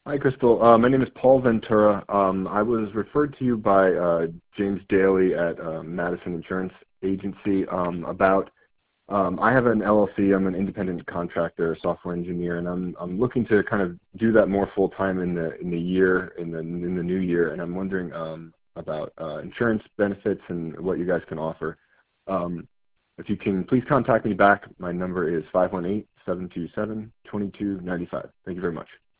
Hi, Crystal. My name is Paul Ventura. I was referred to you by James Daly at Madison Insurance Agency about. I have an LLC. I'm an independent contractor, software engineer, and I'm looking to kind of do that more full time in the year in the new year. And I'm wondering about insurance benefits and what you guys can offer. Um, if you can, please contact me back. My number is 518-727-2295. Thank you very much.